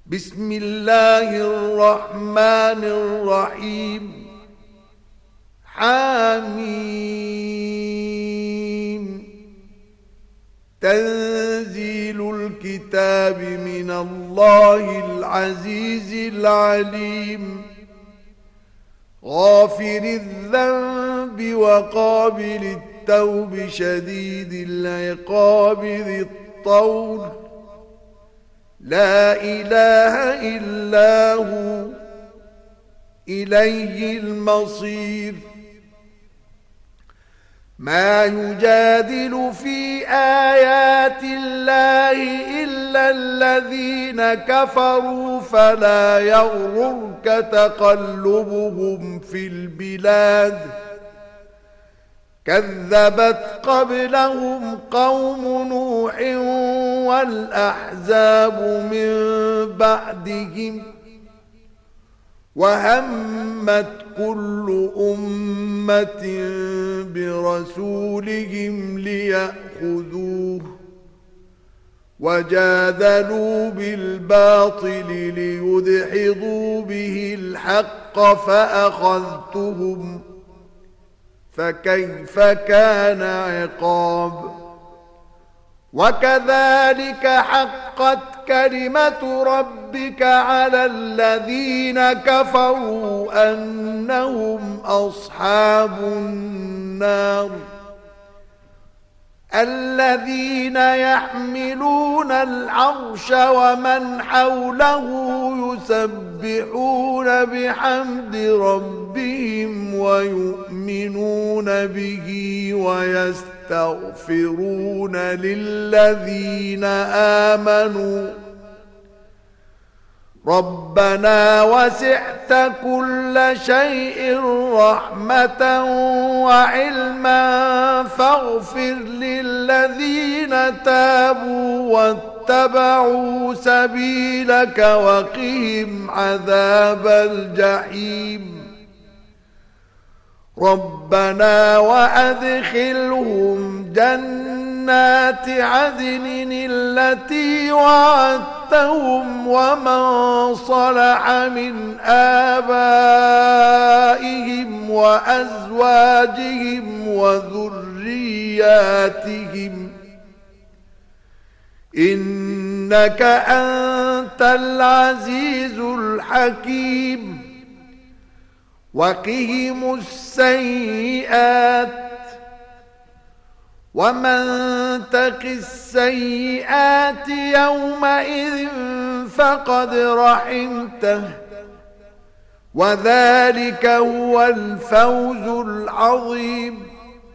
بسم الله الرحمن الرحيم. حميم. تنزيل الكتاب من الله العزيز العليم. غافر الذنب وقابل التوب شديد العقاب ذي الطول. لا إله إلا هو إليه المصير. ما يجادل في آيات الله إلا الذين كفروا فلا يغررك تقلبهم في البلاد. كذبت قبلهم قوم نوح والأحزاب من بعدهم. وهمت كل أمة برسولهم ليأخذوه. وجادلوا بالباطل ليدحضوا به الحق فأخذتهم. فكيف كان عقاب. وكذلك حقت كلمة ربك على الذين كفروا أنهم أصحاب النار. الذين يحملون العرش ومن حوله يسبحون بحمد ربهم ويؤمنون به ويستغفرون للذين آمنوا ربنا وسعت كل شيء رحمة وعلما فاغفر للذين تابوا واتبعوا سبيلك وقهم عذاب الجحيم. ربنا وأدخلهم جنات عدن التي وعدتهم ومن صلح من آبائهم وأزواجهم وذرياتهم إنك أنت العزيز الحكيم. وقهم السيئات ومن تق السيئات يومئذ فقد رحمته وذلك هو الفوز العظيم.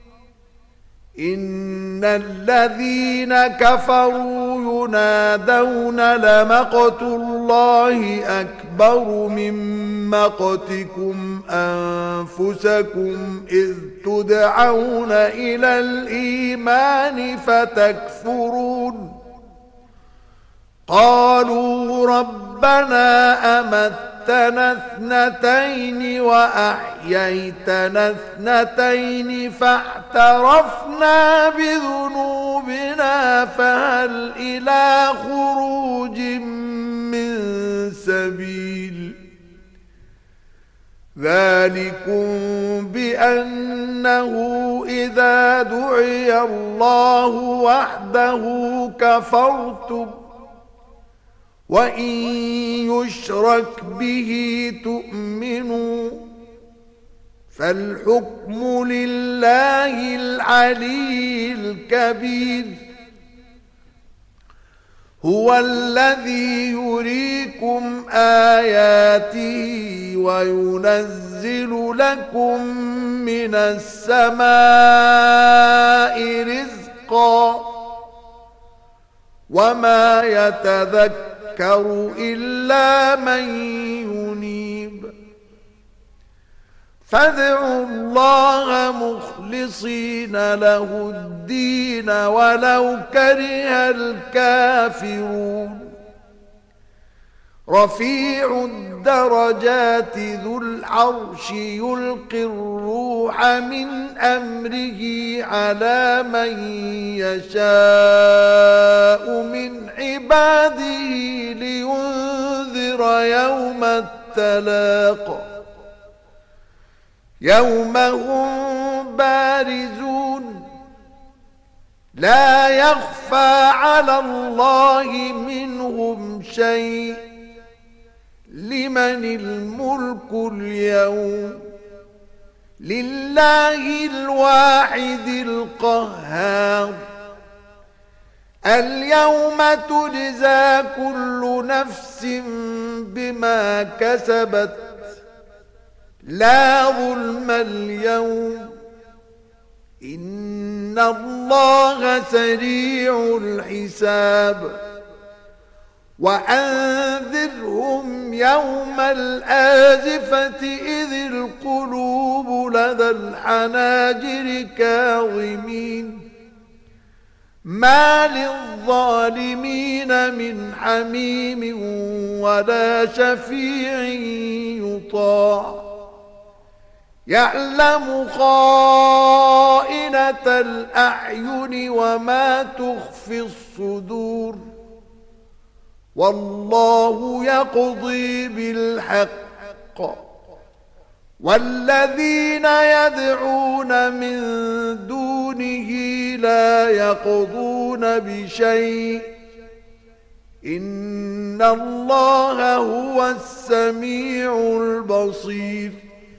إن الذين كفروا ينادون لمقت الله أكبر من مقتكم أنفسكم إذ تدعون إلى الإيمان فتكفرون. قالوا ربنا أمتنا اثنتين وأحييتنا اثنتين فاعترفنا بذنوبنا فهل إلى خروج من سبيل. ذلكم بأنه إذا دعي الله وحده كفرتم وإن يشرك به تؤمنوا فالحكم لله العلي الكبير. هو الذي يريكم آياته وينزل لكم من السماء رزقا وما يتذكر إلا من ينيب. فادعوا الله مخلصين له الدين ولو كره الكافرون. رفيع الدرجات ذو العرش يلقي الروح من أمره على من يشاء من عباده لينذر ونذر يوم التلاق يوم هم بارزون لا يخفى على الله منهم شيء لمن الملك اليوم لله الواحد القهار اليوم تجزى كل نفس بما كسبت لا ظلم اليوم إن الله سريع الحساب وأنذرهم يوم الآزفة إذ القلوب لدى الحناجر كاظمين ما للظالمين من حميم ولا شفيع يطاع يعلم خائنة الأعين وما تخفي الصدور والله يقضي بالحق والذين يدعون من دونه لا يقضون بشيء إن الله هو السميع البصير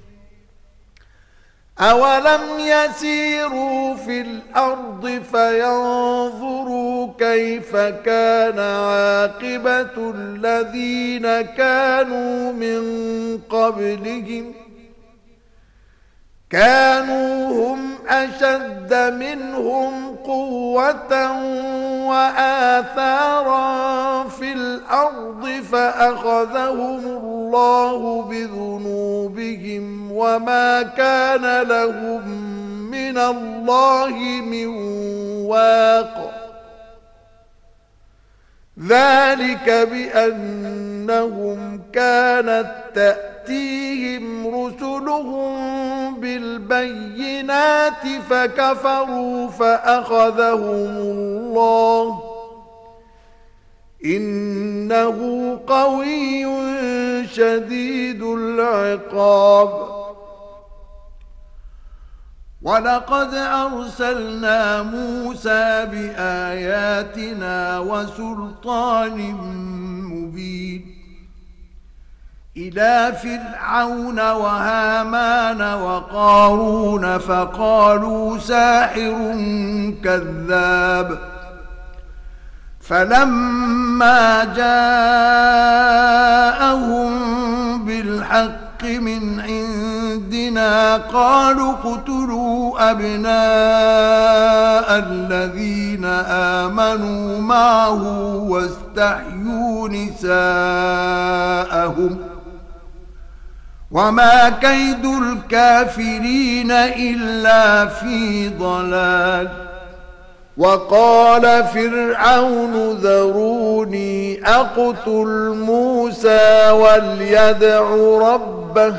أولم يسيروا في الأرض فينظروا كيف كان عاقبة الذين كانوا من قبلهم كانوا هم أشد منهم قوة وآثارا في الأرض فأخذهم الله بذنوبهم وما كان لهم من الله من واق ذلك بأنهم كانت تأتيهم رسلهم بالبينات فكفروا فأخذهم الله إنه قوي شديد العقاب ولقد أرسلنا موسى بآياتنا وسلطان مبين إلى فرعون وهامان وقارون فقالوا ساحر كذاب فلما جاءهم بالحق من عندنا قالوا اقتلوا أبناء الذين آمنوا معه واستحيوا نساءهم وما كيد الكافرين إلا في ضلال وقال فرعون ذروني أقتل موسى وليدع ربه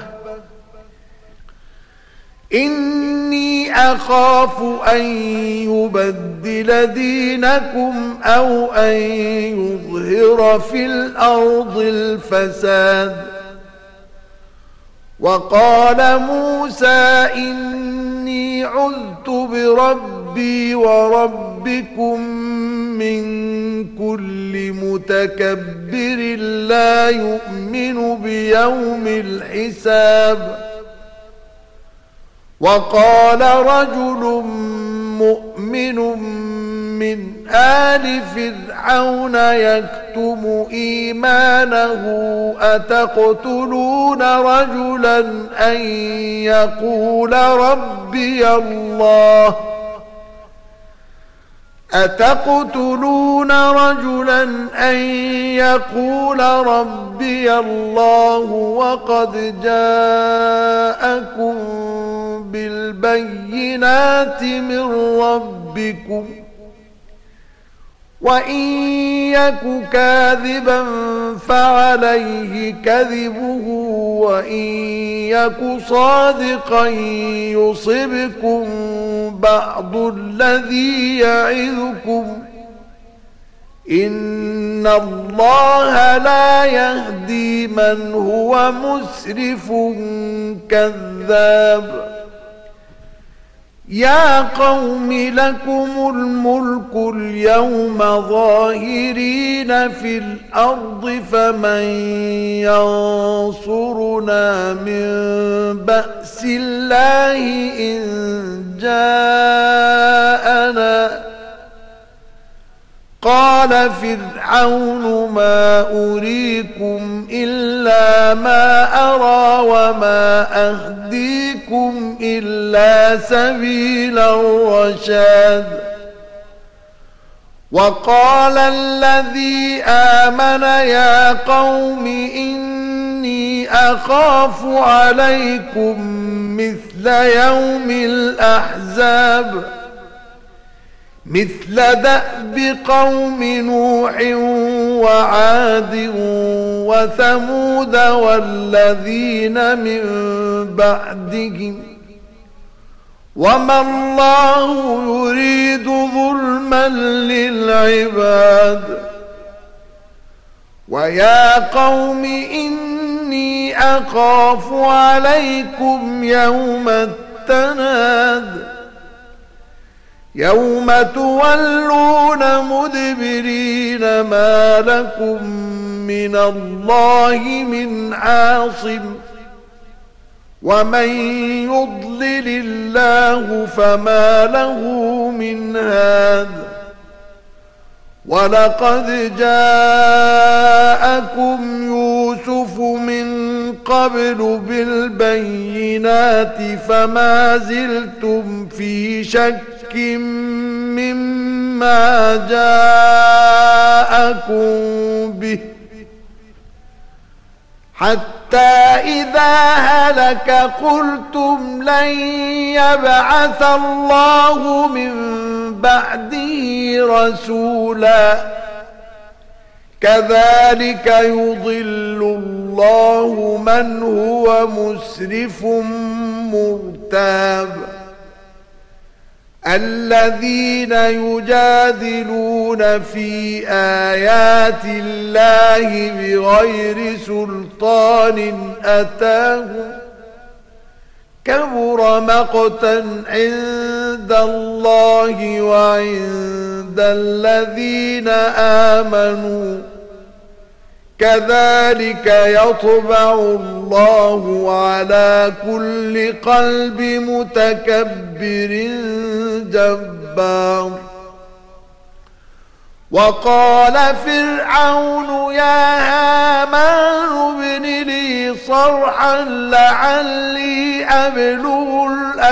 إني أخاف أن يبدل دينكم أو أن يظهر في الأرض الفساد وقال موسى إني عذت بربي وربكم من كل متكبر لا يؤمن بيوم الحساب وقال رجل مؤمن من آل فرعون يكتم إيمانه أتقتلون رجلا أن يقول ربي الله وقد جاءكم بالبينات من ربكم وإن يك كاذبا فعليه كذبه وإن يك صادقا يصبكم بعض الذي يعظكم إن الله لا يهدي من هو مسرف كذاب يا قوم لكم الملك اليوم ظاهرين في الأرض فمن ينصرنا من بأس الله إن جاءنا قال فرعون ما أريكم إلا ما أرى وما أهديكم إلا سبيل الرشاد وقال الذي آمن يا قوم إني أخاف عليكم مثل يوم الأحزاب مثل دأب قوم نوح وعاد وثمود والذين من بعدهم وما الله يريد ظلما للعباد ويا قوم إني أخاف عليكم يوم التناد يوم تولون مدبرين ما لكم من الله من عاصم ومن يضلل الله فما له من هاد ولقد جاءكم يوسف من قبل بالبينات فما زلتم في شك مما جاءكم به حتى إذا هلك قلتم لن يبعث الله من بعده رسولا كذلك يضل الله من هو مسرف مرتاب الذين يجادلون في آيات الله بغير سلطان أتاهم كبر مقتا عند الله وعند الذين آمنوا كذلك يطبع الله على كل قلب متكبر جبار وقال فرعون يا هامان ابن لي صرحا لعلي أبلغ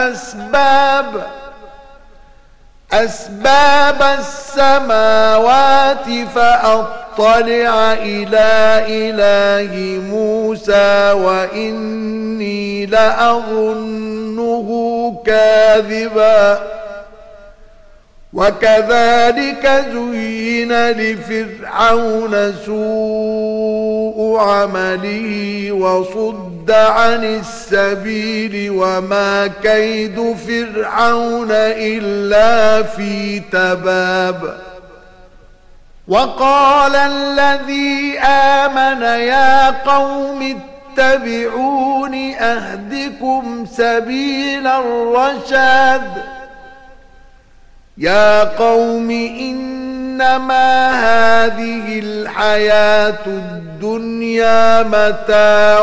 أسباب السماوات فأطلع إلى إله موسى وإني لأظنه كاذبا وكذلك زين لفرعون سوء عمله وصد عن السبيل وما كيد فرعون إلا في تباب وقال الذي آمن يا قوم اتبعون أهدكم سبيل الرشاد يا قوم إنما هذه الحياة الدنيا متاع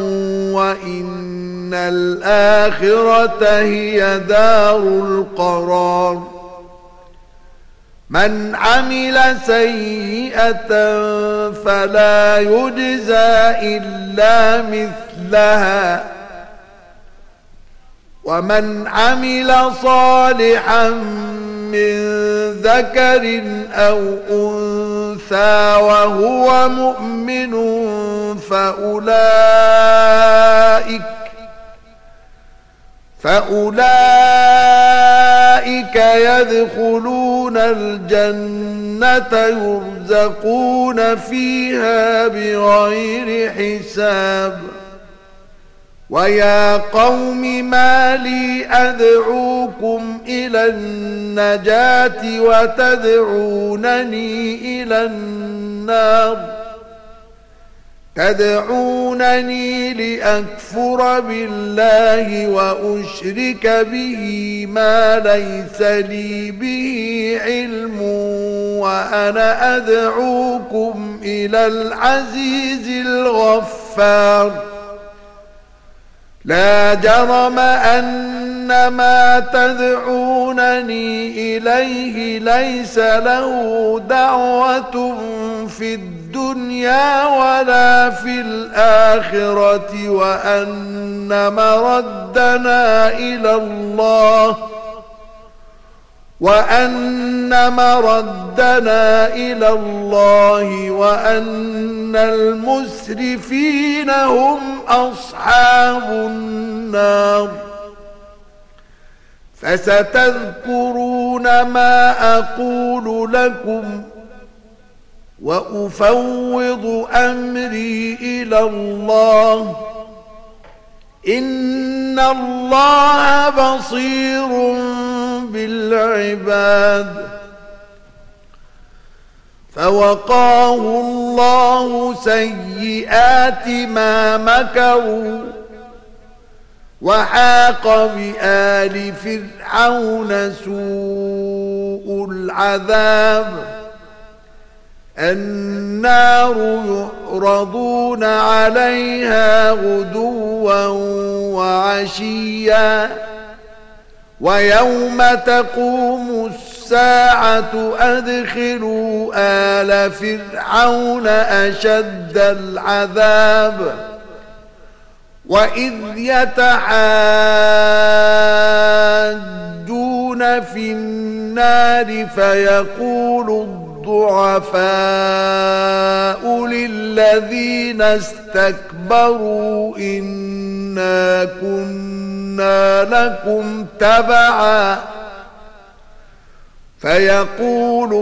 وإن الآخرة هي دار القرار من عمل سيئة فلا يجزى إلا مثلها ومن عمل صالحا من ذكر أو أنثى وهو مؤمن فأولئك يدخلون الجنة يرزقون فيها بغير حساب ويا قوم ما لي أدعوكم إلى النجاة وتدعونني إلى النار تدعونني لأكفر بالله وأشرك به ما ليس لي به علم وأنا أدعوكم إلى العزيز الغفار لا جرم أن ما تدعونني إليه ليس له دعوة في الدنيا ولا في الآخرة وأن مردنا إلى الله وأن المسرفين هم أصحاب النار فستذكرون ما أقول لكم وأفوض أمري إلى الله إن الله بصير بالعباد فوقاه الله سيئات ما مكروا وحاق بآل فرعون سوء العذاب النار يعرضون عليها غدوا وعشيا ويوم تقوم الساعة أدخلوا آل فرعون أشد العذاب وإذ يتحاجون في النار فيقول الضعفاء للذين استكبروا إنا كنا لكم تبعا فيقول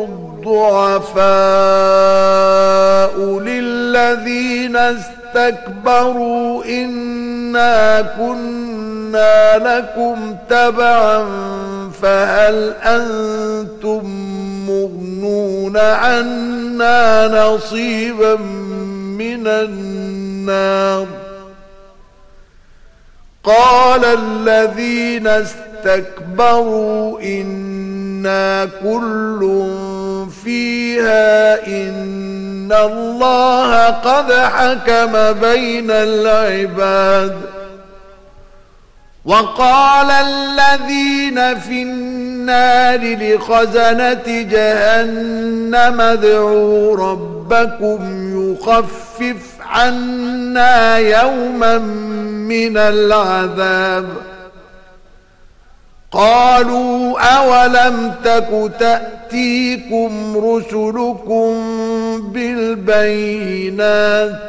الضعفاء للذين استكبروا إنا كنا لكم تبعا فهل أنتم مغنون عنا نصيبا من النار قال الذين استكبروا إنا كل فيها إن الله قد حكم بين العباد وقال الذين في النار لخزنة جهنم ادعوا ربكم يخفف عنا يوما من العذاب قالوا أولم تك تأتيكم رسلكم بالبينات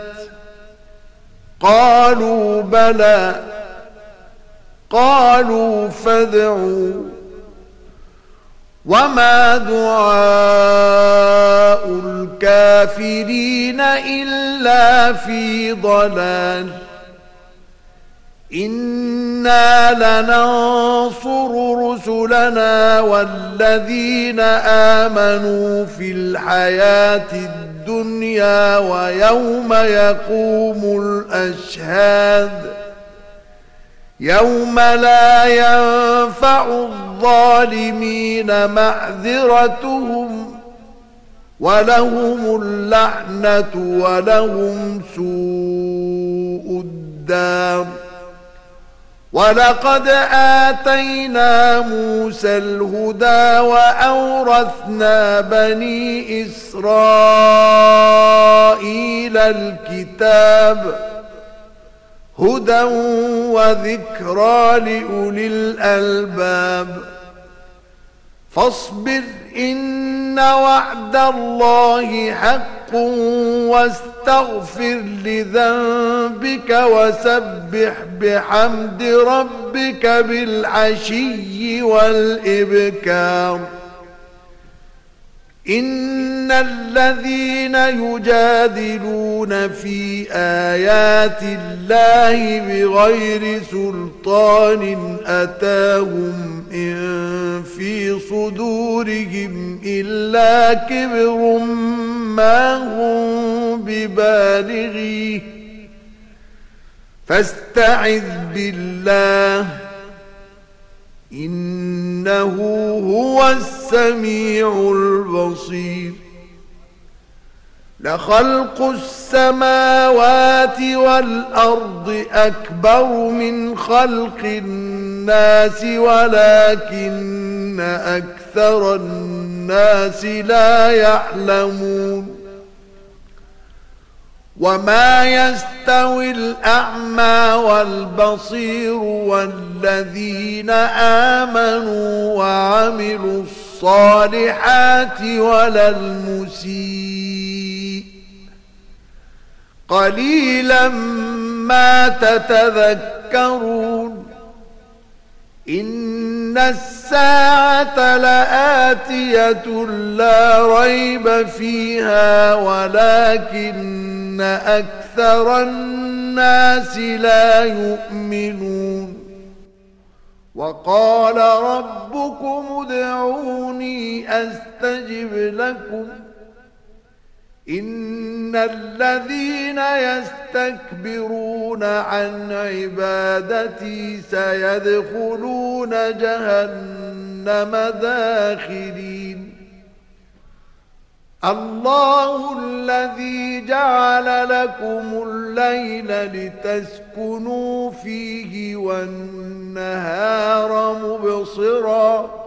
قالوا بلى قالوا فادعوا وما دعاء الكافرين إلا في ضلال إنا لننصر رسلنا والذين آمنوا في الحياة الدنيا ويوم يقوم الأشهاد يوم لا ينفع الظالمين معذرتهم ولهم اللعنة ولهم سوء الدار ولقد آتينا موسى الهدى وأورثنا بني إسرائيل الكتاب هدى وذكرى لأولي الألباب فاصبر إن وعد الله حق واستغفر لذنبك وسبح بحمد ربك بالعشي والإبكار إن الذين يجادلون في آيات الله بغير سلطان أتاهم إن في صدورهم إلا كبر ما هم ببالغيه فاستعذ بالله إنه هو السميع البصير لخلق السماوات والأرض أكبر من خلق الناس ولكن أكثر الناس لا يعلمون وما يستوي الأعمى والبصير والذين آمنوا وعملوا الصالحات ولا المسيء قليلا ما تتذكرون إن الساعة لآتية لا ريب فيها ولكن أكثر الناس لا يؤمنون وقال ربكم ادعوني أستجب لكم إن الذين يستكبرون عن عبادتي سيدخلون جهنم داخرين الله الذي جعل لكم الليل لتسكنوا فيه والنهار مبصرا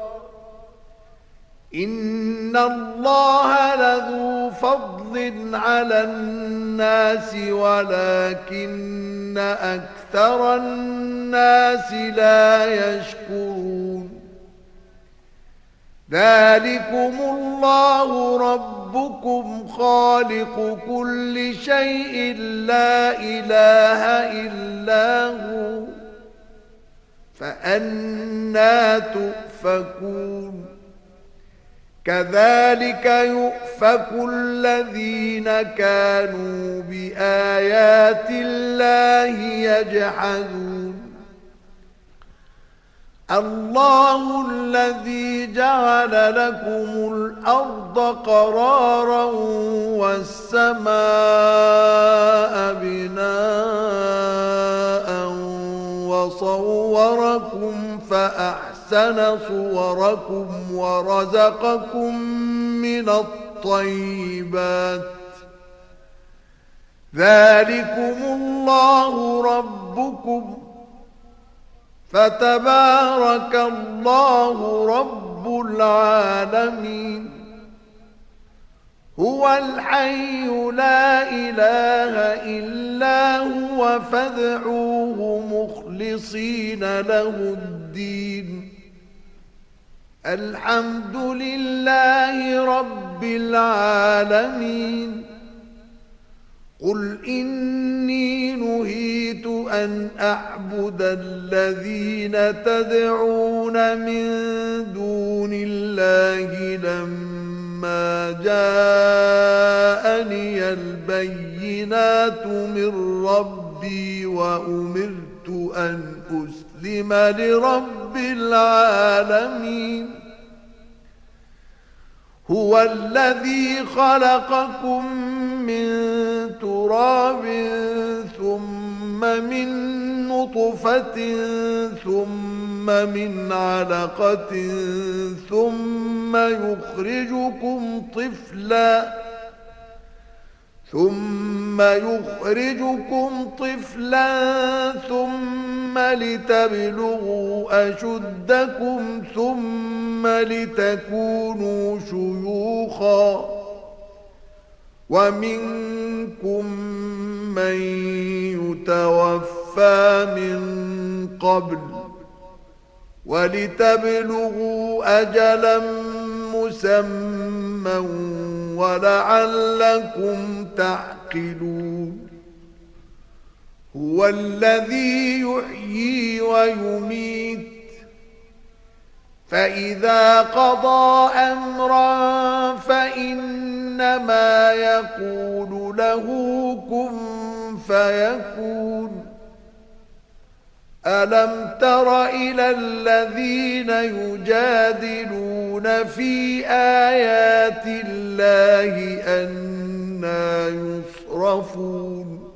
إن الله لذو فضل على الناس ولكن أكثر الناس لا يشكرون ذلكم الله ربكم خالق كل شيء لا إله إلا هو فأنى تؤفكون كذلك يؤفك الذين كانوا بآيات الله يجحدون الله الذي جعل لكم الأرض قرارا والسماء بناء وصوركم فأحسن صوركم ورزقكم من الطيبات ذلكم الله ربكم فتبارك الله رب العالمين هو الحي لا إله إلا هو فادعوه مخلصين له الدين الحمد لله رب العالمين قل إني نهيت أن أعبد الذين تدعون من دون الله لما جاءني البينات من ربي وأمرت أن أسلم لرب العالمين هو الذي خلقكم من تراب ثم من نطفة ثم من علقة ثم يخرجكم طفلا ثم لتبلغوا أشدكم ثم لتكونوا شيوخا ومنكم من يتوفى من قبل ولتبلغوا أجلا مسمى ولعلكم تعقلون هو الذي يحيي ويميت فإذا قضى أمرا فإنما يقول له كن فيكون ألم تر إلى الذين يجادلون في آيات الله أنى يصرفون يصرفون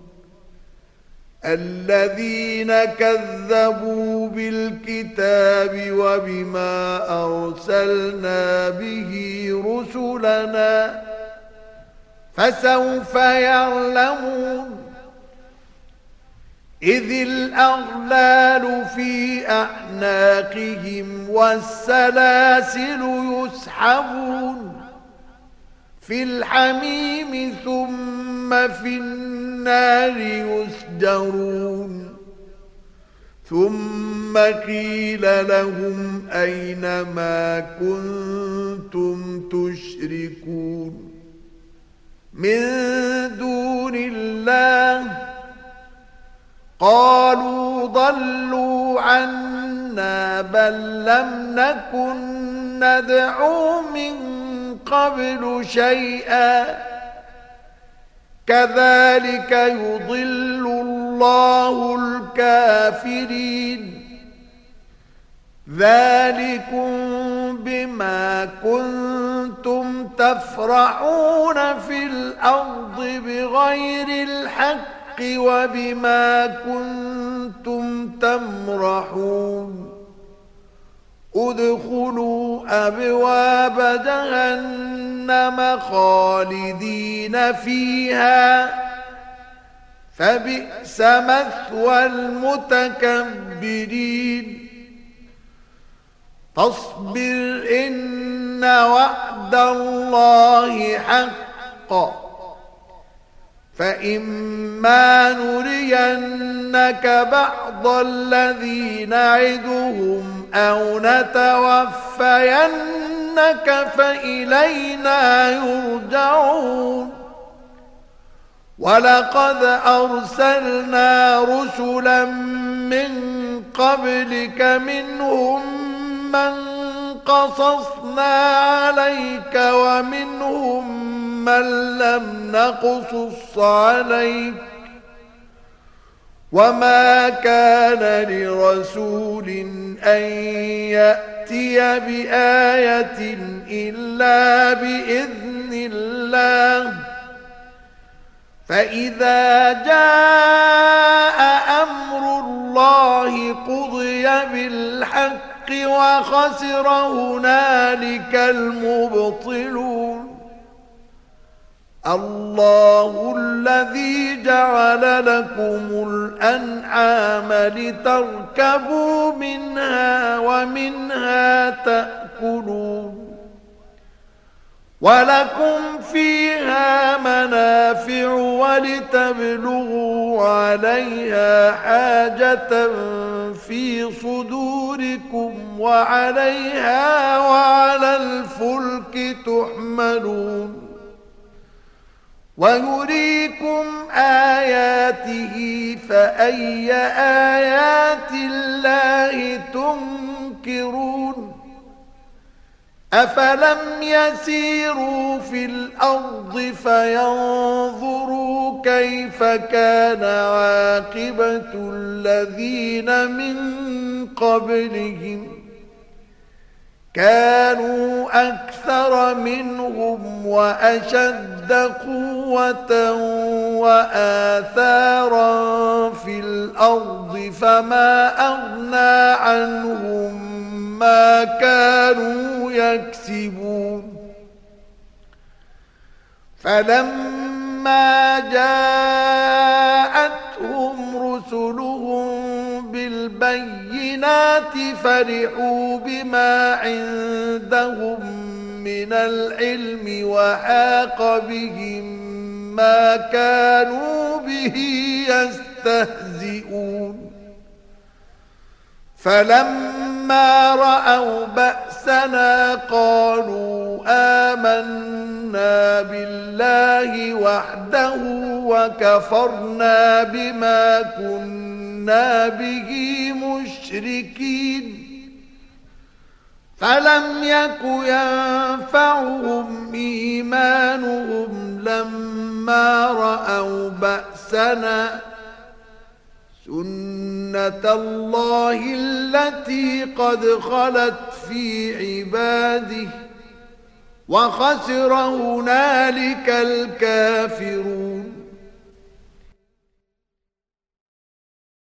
الذين كذبوا بالكتاب وبما أرسلنا به رسلنا فسوف يعلمون إذ الأغلال في أعناقهم والسلاسل يسحبون في الحميم ثم في النار يسجرون ثم قيل لهم أين ما كنتم تشركون من دون الله قالوا ضلوا عنا بل لم نكن ندعو من قبل شيئا كذلك يضل الله الكافرين ذلكم بما كنتم تفرحون في الأرض بغير الحق وبما كنتم تمرحون ادخلوا أبواب جهنم خالدين فيها فبئس مثوى المتكبرين فاصبر إن وعد الله حق فإما نرينك بعض الذي نعدهم أو نتوفينك فإلينا يرجعون ولقد أرسلنا رسلا من قبلك منهم من قصصنا عليك ومنهم من لم نقصص عليك وما كان لرسول أن يأتي بآية إلا بإذن الله فإذا جاء أمر الله قضي بالحق وخسر هنالك المبطلون الله الذي جعل لكم الأنعام لتركبوا منها ومنها تأكلون ولكم فيها منافع ولتبلغوا عليها حاجة في صدوركم وعليها وعلى الفلك تحملون ويريكم آياته فأي آيات الله تنكرون أفلم يسيروا في الأرض فينظروا كيف كان عاقبة الذين من قبلهم كانوا أكثر منهم وأشد قوة وآثارا في الأرض فما أغنى عنهم ما كانوا يكسبون فلما جاءتهم رسلهم بالبينات فرحوا بما عندهم من العلم وحاق بهم ما كانوا به يستهزئون فلما رأوا بأسنا قالوا آمنا بالله وحده وكفرنا بما كنا به مشركين فلم يك ينفعهم إيمانهم لما رأوا بأسنا سنة الله التي قد خلت في عباده وخسر هنالك الكافرون